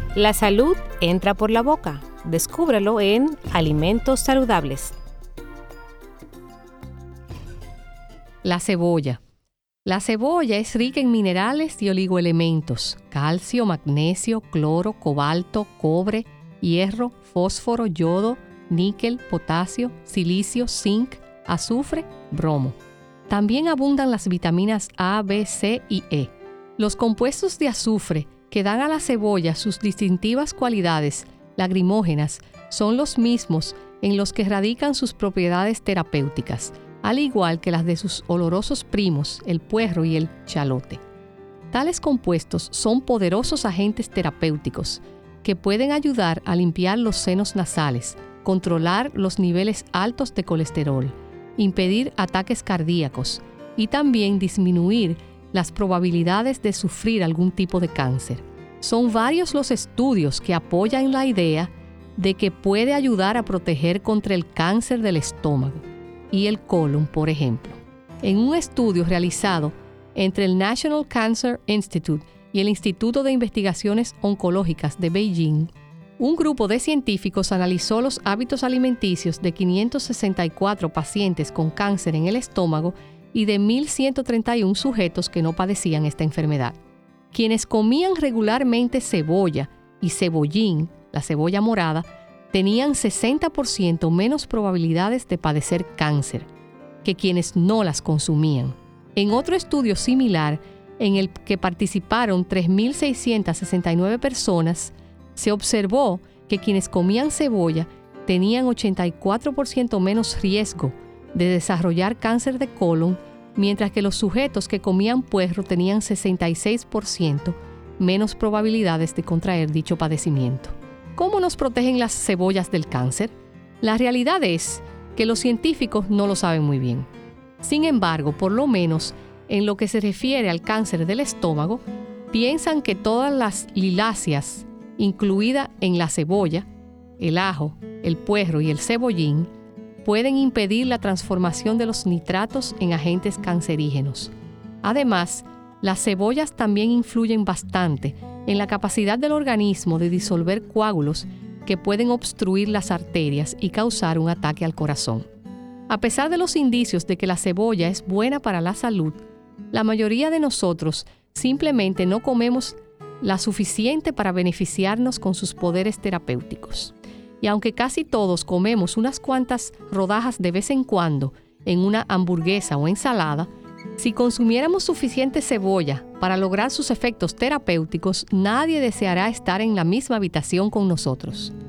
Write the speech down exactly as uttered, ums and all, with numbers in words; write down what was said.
La salud entra por la boca. Descúbrelo en Alimentos Saludables. La cebolla. La cebolla es rica en minerales y oligoelementos, calcio, magnesio, cloro, cobalto, cobre, hierro, fósforo, yodo, níquel, potasio, silicio, zinc, azufre, bromo. También abundan las vitaminas A, B, C y E. Los compuestos de azufre que dan a la cebolla sus distintivas cualidades lagrimógenas son los mismos en los que radican sus propiedades terapéuticas, al igual que las de sus olorosos primos, el puerro y el chalote. Tales compuestos son poderosos agentes terapéuticos que pueden ayudar a limpiar los senos nasales, controlar los niveles altos de colesterol, impedir ataques cardíacos y también disminuir las probabilidades de sufrir algún tipo de cáncer. Son varios los estudios que apoyan la idea de que puede ayudar a proteger contra el cáncer del estómago y el colon, por ejemplo. En un estudio realizado entre el National Cancer Institute y el Instituto de Investigaciones Oncológicas de Beijing, un grupo de científicos analizó los hábitos alimenticios de quinientos sesenta y cuatro pacientes con cáncer en el estómago y de mil ciento treinta y uno sujetos que no padecían esta enfermedad. Quienes comían regularmente cebolla y cebollín, la cebolla morada, tenían sesenta por ciento menos probabilidades de padecer cáncer que quienes no las consumían. En otro estudio similar, en el que participaron tres mil seiscientas sesenta y nueve personas, se observó que quienes comían cebolla tenían ochenta y cuatro por ciento menos riesgo de desarrollar cáncer de colon, mientras que los sujetos que comían puerro tenían sesenta y seis por ciento menos probabilidades de contraer dicho padecimiento. ¿Cómo nos protegen las cebollas del cáncer? La realidad es que los científicos no lo saben muy bien. Sin embargo, por lo menos en lo que se refiere al cáncer del estómago, piensan que todas las liláceas, incluida en la cebolla, el ajo, el puerro y el cebollín, pueden impedir la transformación de los nitratos en agentes cancerígenos. Además, las cebollas también influyen bastante en la capacidad del organismo de disolver coágulos que pueden obstruir las arterias y causar un ataque al corazón. A pesar de los indicios de que la cebolla es buena para la salud, la mayoría de nosotros simplemente no comemos la suficiente para beneficiarnos con sus poderes terapéuticos. Y aunque casi todos comemos unas cuantas rodajas de vez en cuando en una hamburguesa o ensalada, si consumiéramos suficiente cebolla para lograr sus efectos terapéuticos, nadie deseará estar en la misma habitación con nosotros.